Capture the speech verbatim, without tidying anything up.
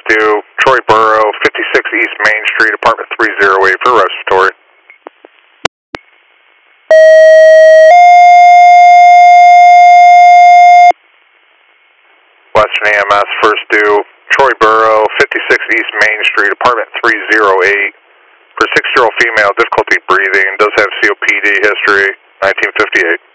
due, Troy Borough, fifty-six East Main Street, apartment three oh eight for respiratory. Western E M S, first due, Troy Borough, fifty-six East Main Street, apartment three oh eight. For six-year-old female, difficulty breathing, does have C O P D history, nineteen fifty-eight.